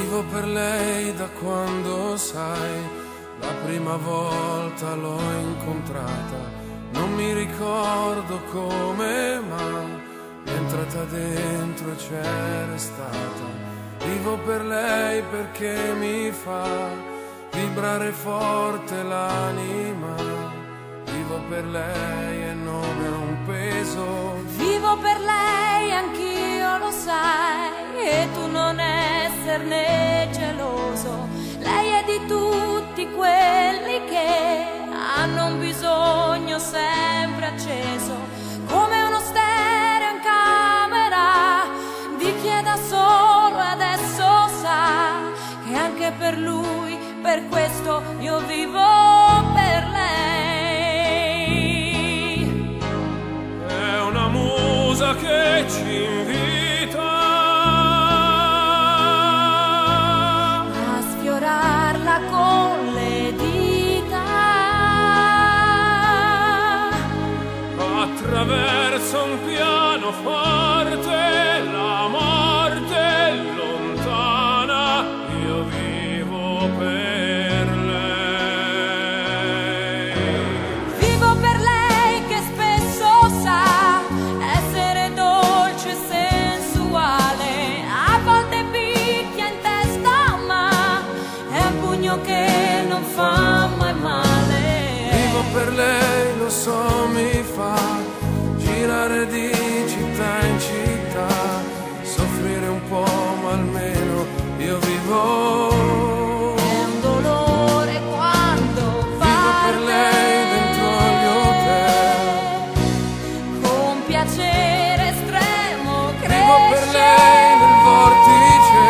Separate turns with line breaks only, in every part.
Vivo per lei da quando, sai, la prima volta l'ho incontrata. Non mi ricordo come, ma è entrata dentro e c'è restata. Vivo per lei perché mi fa vibrare forte l'anima. Vivo per lei e non è un peso.
Vivo per lei, anch'io lo sai, e tu non esserne geloso. Lei è di tutti quelli che hanno un bisogno sempre acceso, come uno stereo in camera di chi è da solo e adesso sa che anche per lui, per questo io vivo per lei.
È una musa che ci invita
a sfiorarla con le dita,
attraverso un pianoforte, la morte è lontana. Io vivo per lei.
vivo per lei che spesso sa essere dolce e sensuale, a volte picchia in testa ma è un pugno che non fa mai male.
Vivo per lei, lo so, mi fa girare di città in città, soffrire un po' ma almeno io vivo.
È un dolore quando
Vivo per lei dentro agli hotel.
con piacere estremo cresce.
Vivo per lei nel vortice,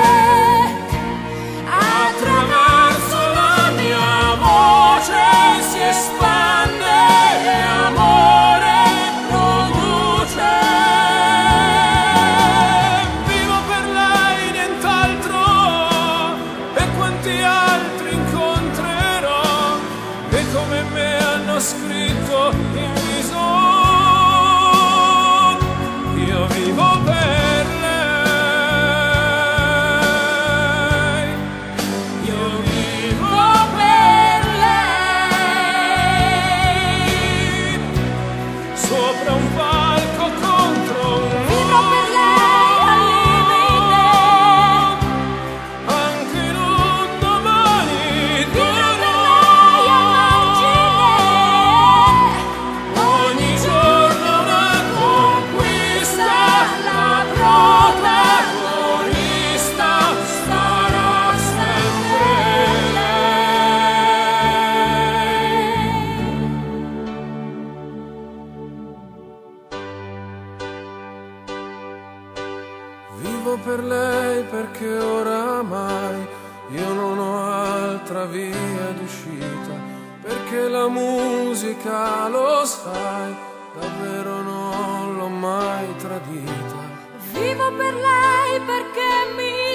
attraverso la mia voce si espande e amore produce. Vivo per lei, nient'altro, e quanti altri incontrerò che come me hanno scritto in viso. Io vivo per lei. Io vivo per lei. Sopra un palco contro un
Vivo per lei al limite,
anche in un domani
vivo per lei a margine.
ogni giorno una conquista. La protagonista sarà sempre lei. Vivo per lei perché oramai io non ho altra via d'uscita, perché la musica, lo sai, davvero non l'ho mai tradita.
Vivo per lei perché mi